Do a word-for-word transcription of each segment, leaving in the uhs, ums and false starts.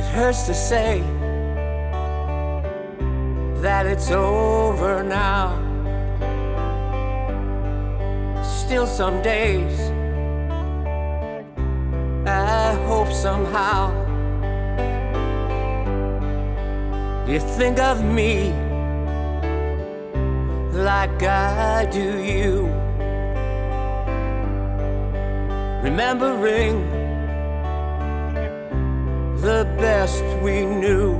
hurts to say that it's over now. Still some days I hope somehow you think of me like I do you, remembering the best we knew.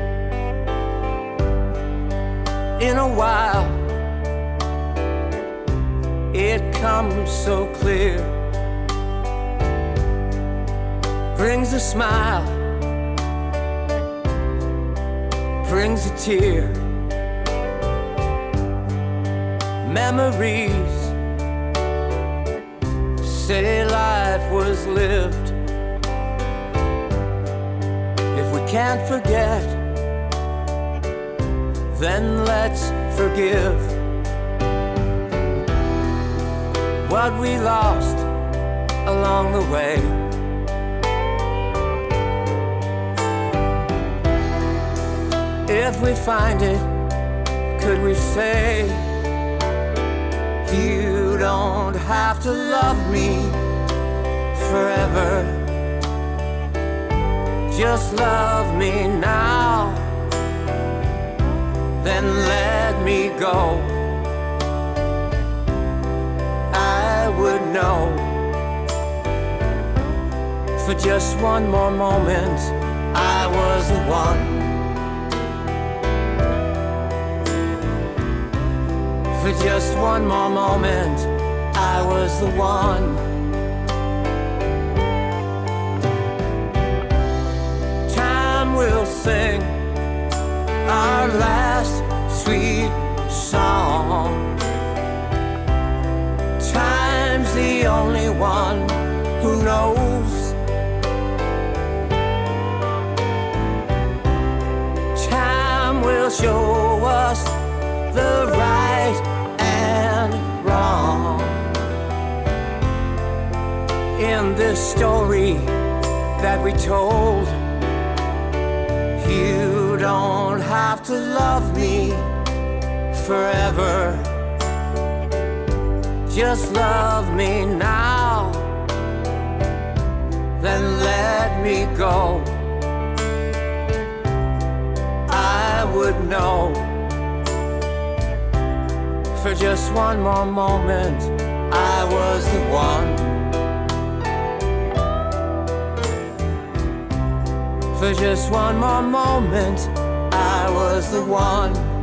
In a while it comes so clear, brings a smile, brings a tear. Memories say life was lived. If we can't forget, then let's forgive what we lost along the way. If we find it, could we say, you don't have to love me forever, just love me now, then let me go. I would know for just one more moment I was the one. For just one more moment I was the one. Time will sing our last sweet song. Time's the only one who knows. Time will show us the right and wrong in this story that we told. You don't have to love me forever, just love me now, then let me go. I would know for just one more moment I was the one. For just one more moment I was the one.